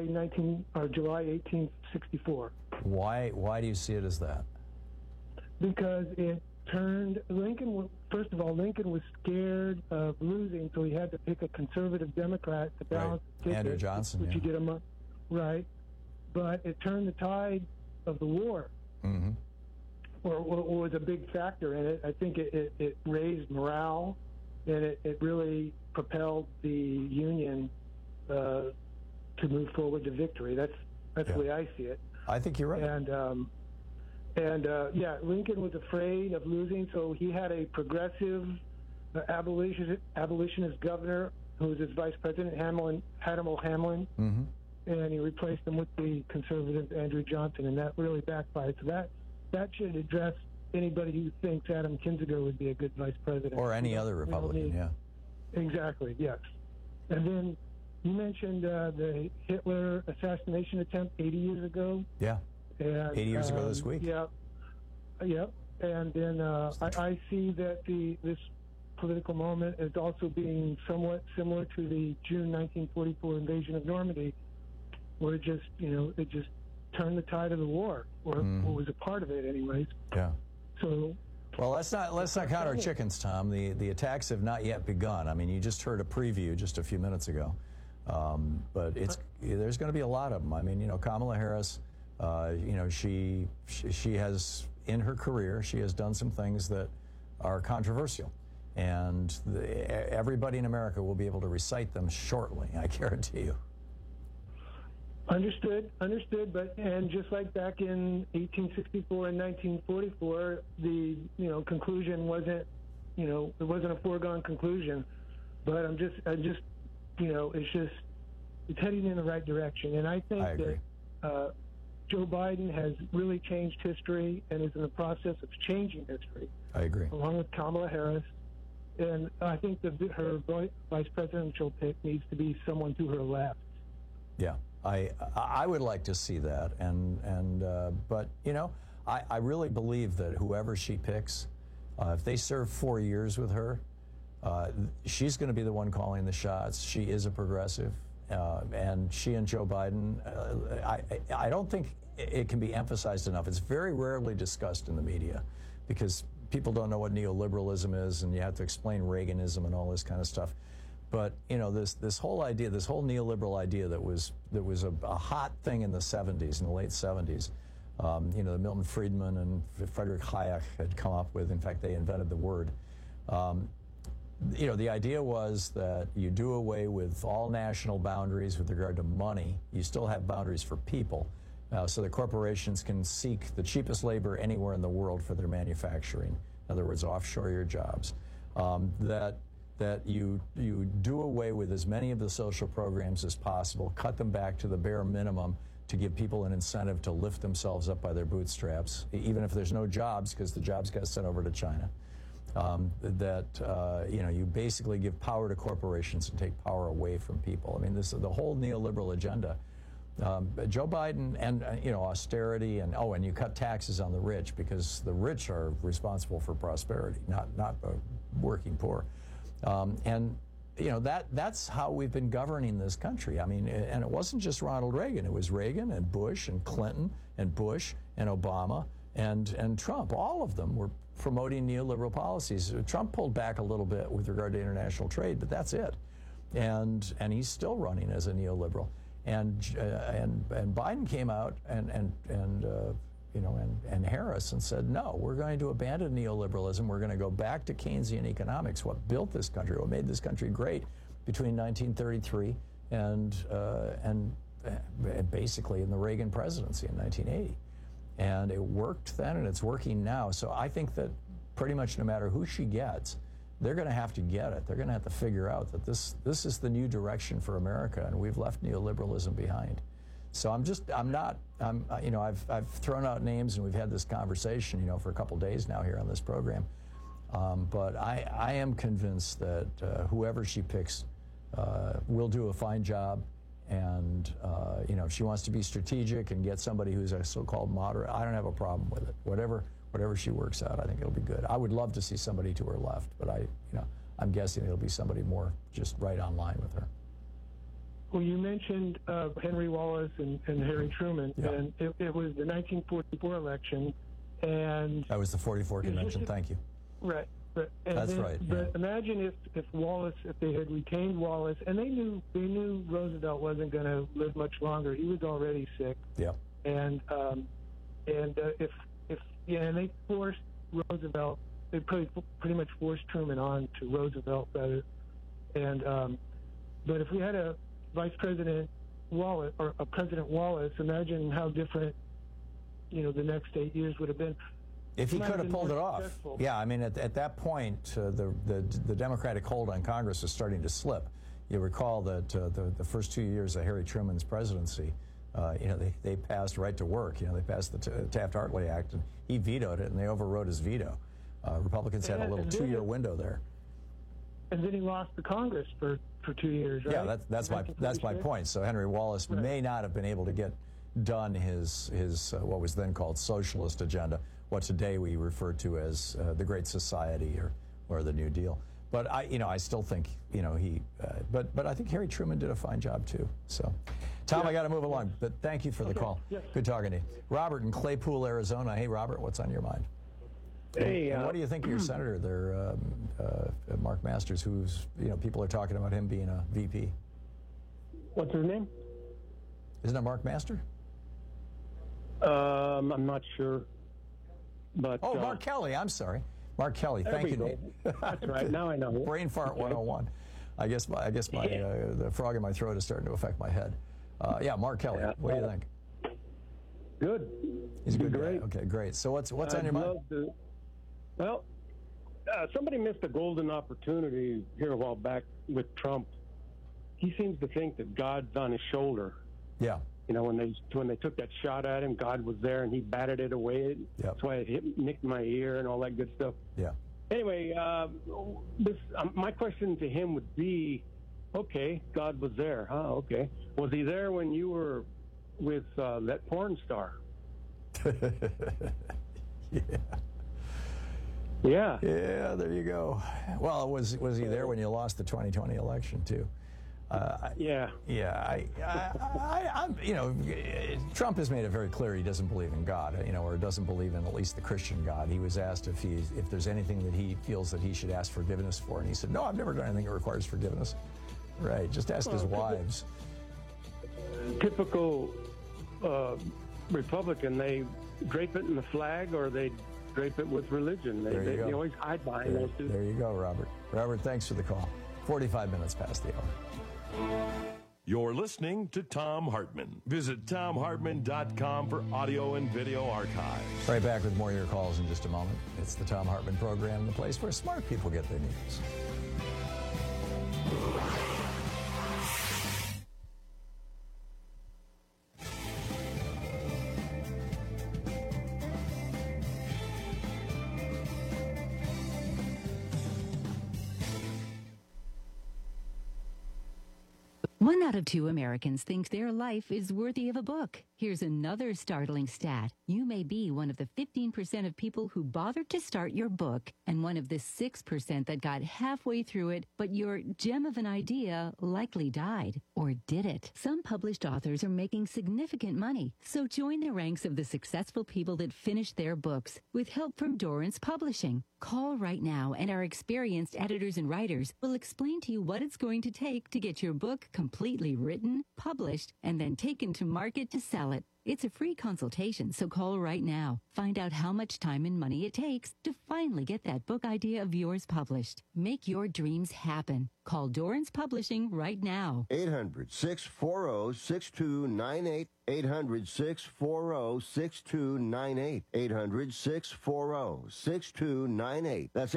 1864. Why do you see it as that? Because it turned Lincoln. First of all, Lincoln was scared of losing, so he had to pick a conservative Democrat to balance the ticket. Andrew Johnson, which he did right. But it turned the tide of the war, or was a big factor in it. I think it raised morale, and it really propelled the Union to move forward to victory. That's the way I see it. I think you're right. And Lincoln was afraid of losing, so he had a progressive abolitionist governor who was his vice president, Hannibal Hamlin, and he replaced him with the conservative Andrew Johnson, and that really backfired. So that should address anybody who thinks Adam Kinzinger would be a good vice president. Or any other Republican, Exactly, yes. And then you mentioned the Hitler assassination attempt 80 years ago. Yeah. And, 80 years ago this week. Yeah. And then I see that this political moment as also being somewhat similar to the June 1944 invasion of Normandy, where it just turned the tide of the war, or was a part of it, anyways. Yeah. So. Well, let's not count our chickens, Tom. The attacks have not yet begun. I mean, you just heard a preview just a few minutes ago, but there's going to be a lot of them. I mean, Kamala Harris, she has, in her career, she has done some things that are controversial, and everybody in America will be able to recite them shortly, I guarantee you. Understood, and just like back in 1864 and 1944, the conclusion wasn't, it wasn't a foregone conclusion, but it's heading in the right direction, and I think that Joe Biden has really changed history and is in the process of changing history. I agree. Along with Kamala Harris, and I think that her vice presidential pick needs to be someone to her left. Yeah. I would like to see that, but I really believe that whoever she picks, if they serve 4 years with her, she's going to be the one calling the shots. She is a progressive, and she and Joe Biden, I don't think it can be emphasized enough. It's very rarely discussed in the media because people don't know what neoliberalism is, and you have to explain Reaganism and all this kind of stuff. But this whole idea, this whole neoliberal idea that was a hot thing in the 70s, in the late 70s, that Milton Friedman and Friedrich Hayek had come up with. In fact, they invented the word. The idea was that you do away with all national boundaries with regard to money. You still have boundaries for people, so that corporations can seek the cheapest labor anywhere in the world for their manufacturing. In other words, offshore your jobs. That you do away with as many of the social programs as possible, cut them back to the bare minimum to give people an incentive to lift themselves up by their bootstraps, even if there's no jobs because the jobs got sent over to China. You basically give power to corporations and take power away from people. I mean, the whole neoliberal agenda. Joe Biden and austerity and you cut taxes on the rich because the rich are responsible for prosperity, not working poor. That's how we've been governing this country. I mean, and it wasn't just Ronald Reagan. It was Reagan and Bush and Clinton and Bush and Obama and Trump. All of them were promoting neoliberal policies. Trump pulled back a little bit with regard to international trade, but that's it. And he's still running as a neoliberal. And Biden came out and Harris and said, no, we're going to abandon neoliberalism. We're going to go back to Keynesian economics, what built this country, what made this country great between 1933 and basically in the Reagan presidency in 1980. And it worked then, and it's working now. So I think that pretty much no matter who she gets, they're going to have to get it. They're going to have to figure out that this is the new direction for America, and we've left neoliberalism behind. So I've thrown out names, and we've had this conversation, for a couple days now here on this program. But I am convinced that whoever she picks will do a fine job. And, if she wants to be strategic and get somebody who's a so-called moderate, I don't have a problem with it. Whatever she works out, I think it'll be good. I would love to see somebody to her left, but I'm guessing it'll be somebody more just right on line with her. Well, you mentioned Henry Wallace and Harry Truman, and it was the 1944 election, and that was the 44 convention. Thank you. Right. That's right. But imagine if they had retained Wallace, and they knew Roosevelt wasn't going to live much longer. He was already sick. Yeah. And they forced Roosevelt. They pretty much forced Truman on to Roosevelt, rather. And but if we had a Vice President Wallace or a President Wallace, imagine how different the next 8 years would have been. If he could have pulled it off. Yeah, I mean, at that point, the Democratic hold on Congress was starting to slip. You recall that the first 2 years of Harry Truman's presidency, they passed right to work. They passed the Taft-Hartley Act, and he vetoed it, and they overrode his veto. Republicans had a little 2-year window there. And then he lost the Congress for 2 years, right? Yeah, that's my point. So Henry Wallace may not have been able to get done his what was then called socialist agenda, what today we refer to as the Great Society or the New Deal. But I still think, but I think Harry Truman did a fine job too. So, Tom, I got to move along, but thank you for the call. Yes. Good talking to you. Robert in Claypool, Arizona. Hey, Robert, what's on your mind? Hey, and what do you think of your senator there, Mark Masters, who's, people are talking about him being a VP? What's his name? Isn't it Mark Master? I'm not sure. But Mark Kelly. I'm sorry. Mark Kelly. Thank you, Nate. That's right. Now I know. Brain fart 101. I guess the frog in my throat is starting to affect my head. Mark Kelly. Yeah. What do you think? Good. He's a good guy. Okay, great. So what's on your mind? Somebody missed a golden opportunity here a while back with Trump. He seems to think that God's on his shoulder. Yeah. When they took that shot at him, God was there and he batted it away. That's why it nicked my ear and all that good stuff. Yeah. Anyway, my question to him would be, okay, God was there, huh? Okay. Was he there when you were with that porn star? Yeah. Yeah, there you go. Well, was he there when you lost the 2020 election too? Trump has made it very clear he doesn't believe in God, or doesn't believe in at least the Christian God. He was asked if there's anything that he feels that he should ask forgiveness for, and he said, "No, I've never done anything that requires forgiveness." Right? Just ask his wives. Typical Republican, they drape it in the flag, or they drape it with religion. They always hide behind those two. There you go, Robert. Robert, thanks for the call. 45 minutes past the hour. You're listening to Thom Hartmann. Visit ThomHartmann.com for audio and video archives. Right back with more of your calls in just a moment. It's the Thom Hartmann Program, the place where smart people get their news. One out of two Americans think their life is worthy of a book. Here's another startling stat. You may be one of the 15% of people who bothered to start your book and one of the 6% that got halfway through it, but your gem of an idea likely died. Or did it? Some published authors are making significant money, so join the ranks of the successful people that finished their books with help from Dorrance Publishing. Call right now and our experienced editors and writers will explain to you what it's going to take to get your book completely written, published, and then taken to market to sell it. It's a free consultation, so call right now. Find out how much time and money it takes to finally get that book idea of yours published. Make your dreams happen. Call Dorrance Publishing right now. 800-640-6298. 800-640-6298. 800-640-6298. That's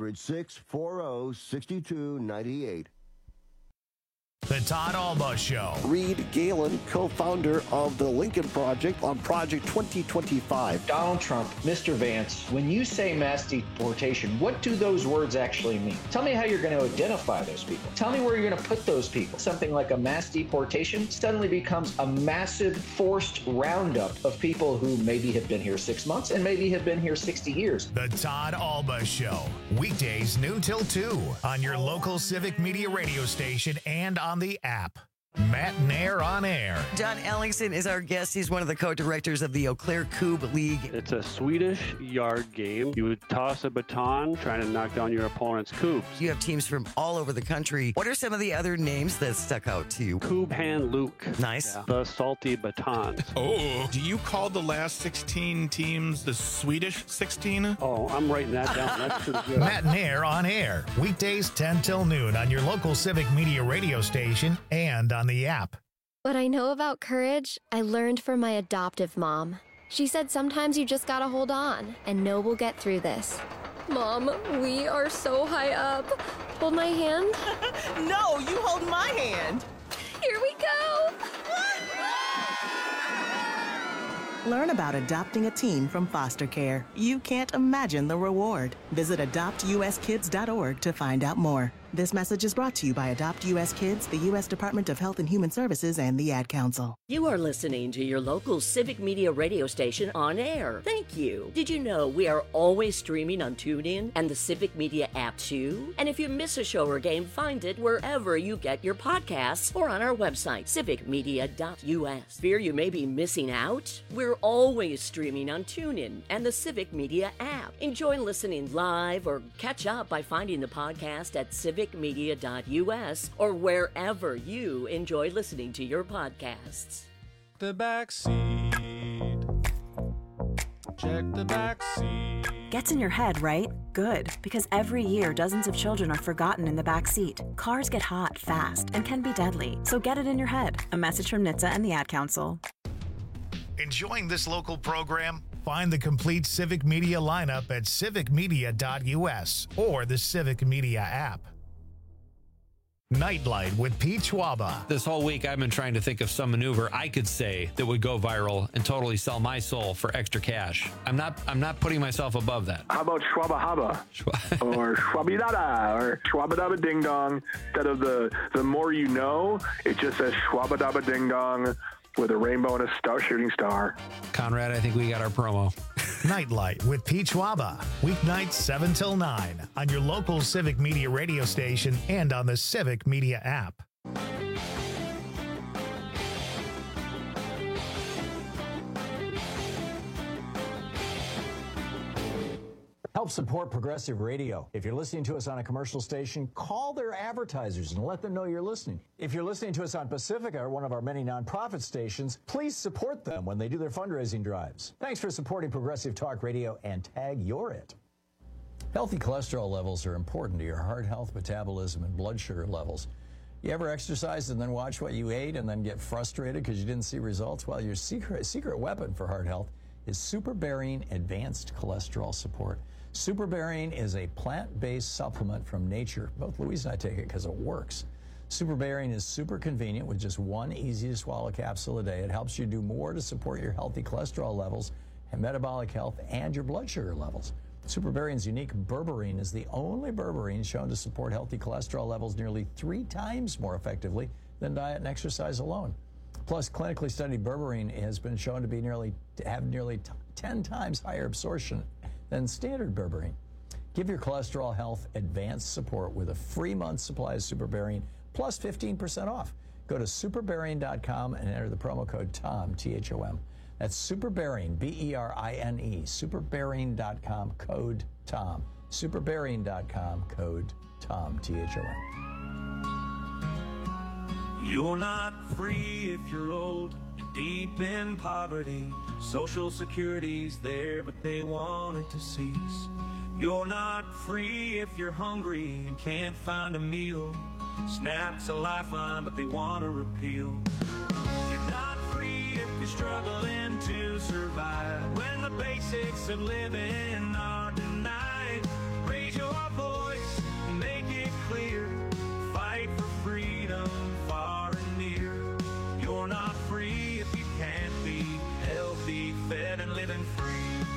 800-640-6298. The Todd Alba Show. Reed Galen, co-founder of the Lincoln Project on Project 2025. Donald Trump, Mr. Vance, when you say mass deportation, what do those words actually mean? Tell me how you're going to identify those people. Tell me where you're going to put those people. Something like a mass deportation suddenly becomes a massive forced roundup of people who maybe have been here 6 months and maybe have been here 60 years. The Todd Alba Show. Weekdays noon till 2 on your local Civic Media radio station and on the app. Matt Nair on air. John Ellingson is our guest. He's one of the co-directors of the Eau Claire Coupe League. It's a Swedish yard game. You would toss a baton trying to knock down your opponent's coupes. You have teams from all over the country. What are some of the other names that stuck out to you? Coupe Hand Luke. Nice. Yeah. The salty batons. Oh, do you call the last 16 teams the Swedish 16? Oh, I'm writing that down. That's pretty good. Matt Nair on air. Weekdays 10 till noon on your local Civic Media radio station and on the app. What I know about courage, I learned from my adoptive mom. She said sometimes you just gotta hold on and know we'll get through this. Mom, we are so high up. Hold my hand. No, you hold my hand. Here we go. Learn about adopting a teen from foster care. You can't imagine the reward. Visit adoptuskids.org to find out more. This message is brought to you by Adopt U.S. Kids, the U.S. Department of Health and Human Services, and the Ad Council. You are listening to your local Civic Media radio station on air. Thank you. Did you know we are always streaming on TuneIn and the Civic Media app too? And if you miss a show or game, find it wherever you get your podcasts or on our website, civicmedia.us. Fear you may be missing out? We're always streaming on TuneIn and the Civic Media app. Enjoy listening live or catch up by finding the podcast at civicmedia.us or wherever you enjoy listening to your podcasts. The back seat. Check the back seat. Gets in your head, right? Good, because every year dozens of children are forgotten in the back seat. Cars get hot fast and can be deadly, so get it in your head. A message from NHTSA and the Ad Council. Enjoying this local program? Find the complete Civic Media lineup at civicmedia.us or the Civic Media app. Nightlight with Pete Schwaba. This whole week, I've been trying to think of some maneuver I could say that would go viral and totally sell my soul for extra cash. I'm not putting myself above that. How about Schwaba Haba? Or Schwabidada? Or Schwabadaba Ding Dong? Instead of the more you know, it just says Schwabadaba Ding Dong with a rainbow and a shooting star. Conrad, I think we got our promo. Nightlight with Pete Schwaba. Weeknights 7 till 9 on your local Civic Media radio station and on the Civic Media app. Help support Progressive Radio. If you're listening to us on a commercial station, call their advertisers and let them know you're listening. If you're listening to us on Pacifica, or one of our many nonprofit stations, please support them when they do their fundraising drives. Thanks for supporting Progressive Talk Radio and tag you're it. Healthy cholesterol levels are important to your heart health, metabolism, and blood sugar levels. You ever exercise and then watch what you ate and then get frustrated because you didn't see results? Well, your secret weapon for heart health is SuperBarian Advanced Cholesterol Support. SuperBarian is a plant-based supplement from nature. Both Louise and I take it because it works. SuperBarian is super convenient with just one easy-to-swallow capsule a day. It helps you do more to support your healthy cholesterol levels and metabolic health and your blood sugar levels. SuperBarian's unique berberine is the only berberine shown to support healthy cholesterol levels nearly 3 times more effectively than diet and exercise alone. Plus, clinically studied berberine has been shown to be nearly 10 times higher absorption than standard berberine. Give your cholesterol health advanced support with a free month supply of SuperBarian plus 15% off. Go to superbarian.com and enter the promo code TOM, T-H-O-M. That's SuperBarian, B-E-R-I-N-E, superbarian.com, code TOM. Superbarian.com, code TOM, T-H-O-M. You're not free if you're old, deep in poverty. Social Security's there, but they want it to cease. You're not free if you're hungry and can't find a meal. SNAP's a lifeline, but they want to repeal. You're not free if you're struggling to survive. When the basics of living are denied, raise your voice and make it clear. Fight for freedom far and near. You're not free if you can't be healthy, fed, and living free.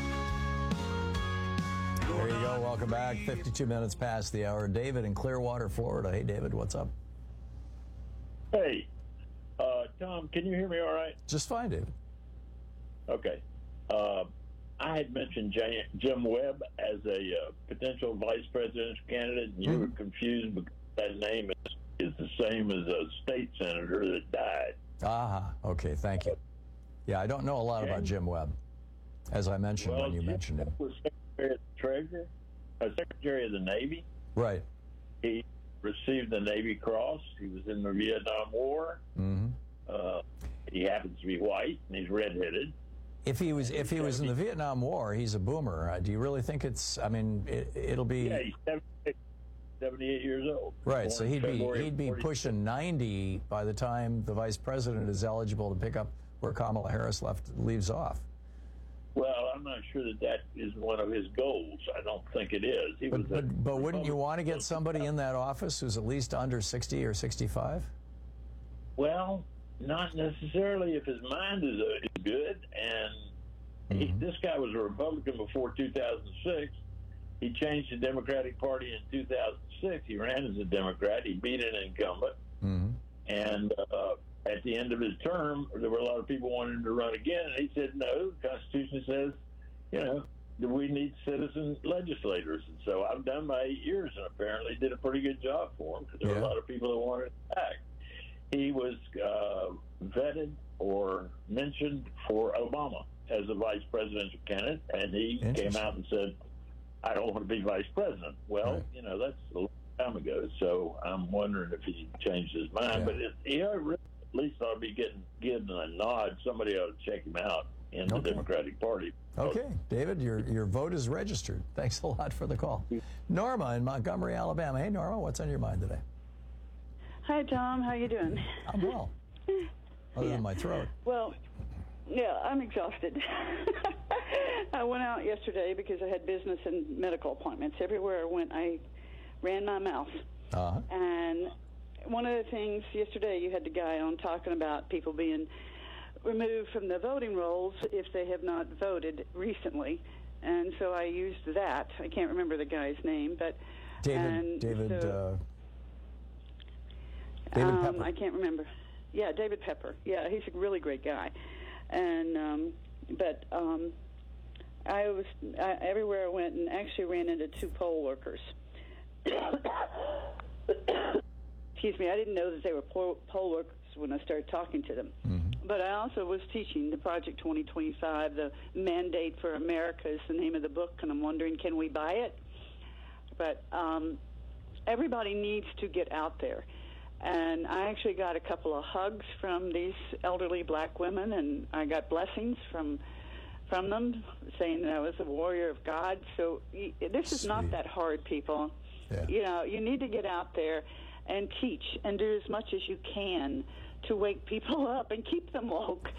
There you go. Welcome back. 52 minutes past the hour. David in Clearwater, Florida. Hey, David, what's up? Hey, Tom, can you hear me all right? Just fine, David. Okay. I had mentioned Jim Webb as a potential vice presidential candidate, and you were confused because that name is the same as a state senator that died. Okay, thank you. Yeah, I don't know a lot about Jim Webb, as I mentioned when you mentioned him. Was Secretary of the Treasury, Secretary of the Navy. Right. He received the Navy Cross. He was in the Vietnam War. Mm-hmm. He happens to be white, and he's redheaded. If he was in the Vietnam War, he's a boomer. Do you really think it's? I mean, it'll be. Yeah, he's 78 years old. Right, so he'd be pushing 90 by the time the vice president is eligible to pick up where Kamala Harris leaves off. Well, I'm not sure that is one of his goals. I don't think it is. But wouldn't you want to get somebody in that office who's at least under 60 or 65? Well, not necessarily if his mind is good. And this guy was a Republican before 2006. he changed the Democratic Party in 2006. He ran as a Democrat. He beat an incumbent. Mm-hmm. And at the end of his term, there were a lot of people wanting to run again. And he said, no, the Constitution says, we need citizen legislators. And so I've done my 8 years and apparently did a pretty good job for him because there were a lot of people that wanted to act. He was vetted or mentioned for Obama as a vice presidential candidate, and he came out and said, I don't want to be vice president. Well, that's a long time ago, so I'm wondering if he changed his mind. But he really at least ought to be getting a nod. Somebody ought to check him out in the Democratic Party. Okay, David, your vote is registered. Thanks a lot for the call. Norma in Montgomery, Alabama. Hey, Norma, what's on your mind today? Hi, Tom. How you doing? I'm well. Other than my throat. Well, yeah, I'm exhausted. I went out yesterday because I had business and medical appointments. Everywhere I went, I ran my mouth. Uh-huh. And one of the things yesterday, you had the guy on talking about people being removed from the voting rolls if they have not voted recently. And so I used that. I can't remember the guy's name, but David Pepper. I can't remember. Yeah, David Pepper. Yeah, he's a really great guy. And I was everywhere I went and actually ran into 2 poll workers. Excuse me, I didn't know that they were poll workers when I started talking to them. Mm-hmm. But I also was teaching the Project 2025, the Mandate for America is the name of the book, and I'm wondering, can we buy it? But everybody needs to get out there. And I actually got a couple of hugs from these elderly black women, and I got blessings from them saying that I was a warrior of God. So this is not that hard, people. Yeah. You need to get out there and teach and do as much as you can to wake people up and keep them woke.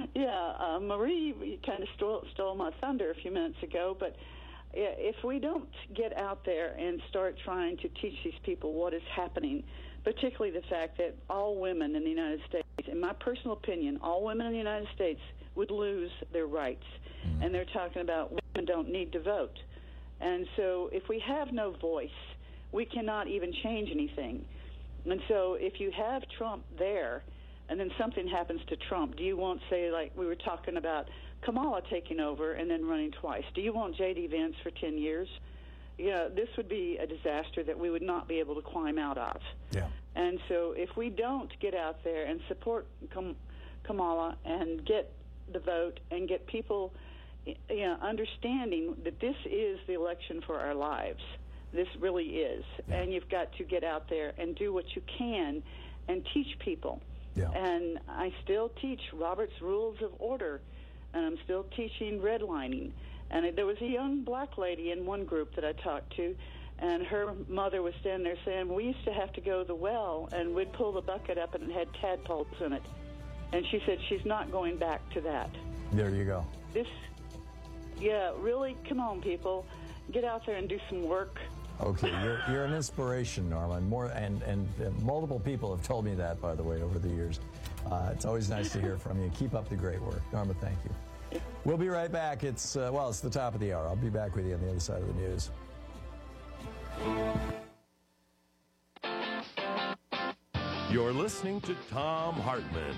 Marie kind of stole my thunder a few minutes ago, but if we don't get out there and start trying to teach these people what is happening, particularly the fact that all women in the United States, in my personal opinion, all women in the United States would lose their rights. Mm-hmm. And they're talking about women don't need to vote. And so if we have no voice, we cannot even change anything. And so if you have Trump there, and then something happens to Trump, do you want, say, like we were talking about Kamala taking over and then running twice? Do you want J.D. Vance for 10 years? This would be a disaster that we would not be able to climb out of. Yeah. And so if we don't get out there and support Kamala and get the vote and get people understanding that this is the election for our lives, this really is. Yeah. And you've got to get out there and do what you can and teach people. Yeah. And I still teach Robert's Rules of Order, and I'm still teaching redlining. And there was a young black lady in one group that I talked to, and her mother was standing there saying, we used to have to go to the well, and we'd pull the bucket up, and it had tadpoles in it. And she said she's not going back to that. There you go. Really, come on, people. Get out there and do some work. Okay, you're an inspiration, Norma, and multiple people have told me that, by the way, over the years. It's always nice to hear from you. Keep up the great work. Norma, thank you. We'll be right back. It's the top of the hour. I'll be back with you on the other side of the news. You're listening to Thom Hartmann.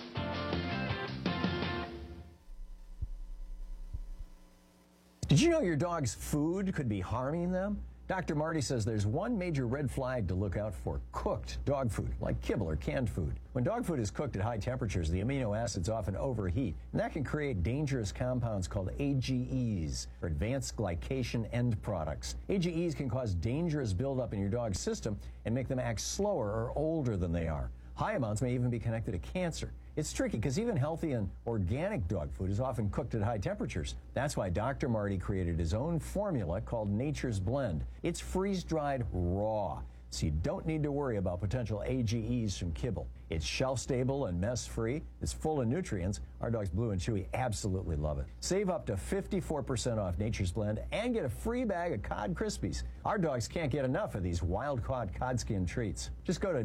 Did you know your dog's food could be harming them? Dr. Marty says there's one major red flag to look out for: cooked dog food, like kibble or canned food. When dog food is cooked at high temperatures, the amino acids often overheat, and that can create dangerous compounds called AGEs, or advanced glycation end products. AGEs can cause dangerous buildup in your dog's system and make them act slower or older than they are. High amounts may even be connected to cancer. It's tricky because even healthy and organic dog food is often cooked at high temperatures. That's why Dr. Marty created his own formula called Nature's Blend. It's freeze-dried raw, so you don't need to worry about potential AGEs from kibble. It's shelf-stable and mess-free. It's full of nutrients. Our dogs Blue and Chewy absolutely love it. Save up to 54% off Nature's Blend and get a free bag of Cod Krispies. Our dogs can't get enough of these wild-caught cod skin treats. Just go to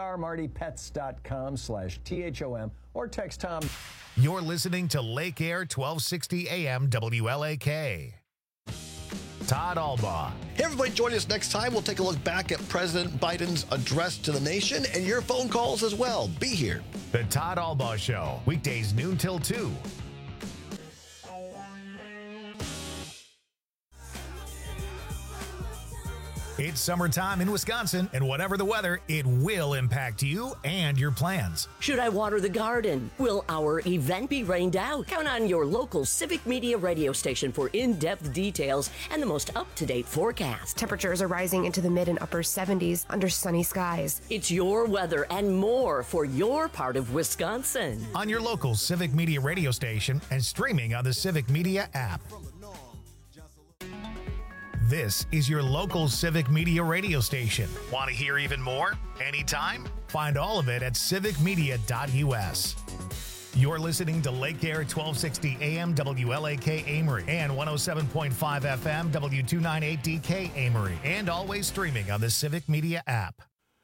drmartypets.com/THOM or text Tom. You're listening to Lake Air 1260 AM WLAK. Todd Albaugh. Hey, everybody, join us next time. We'll take a look back at President Biden's address to the nation and your phone calls as well. Be here. The Todd Albaugh Show, weekdays noon till 2. It's summertime in Wisconsin, and whatever the weather, it will impact you and your plans. Should I water the garden? Will our event be rained out? Count on your local Civic Media radio station for in-depth details and the most up-to-date forecast. Temperatures are rising into the mid and upper 70s under sunny skies. It's your weather and more for your part of Wisconsin. On your local Civic Media radio station and streaming on the Civic Media app. This is your local Civic Media radio station. Want to hear even more? Anytime? Find all of it at civicmedia.us. You're listening to Lake Air 1260 AM WLAK Amory and 107.5 FM W298DK Amory, and always streaming on the Civic Media app.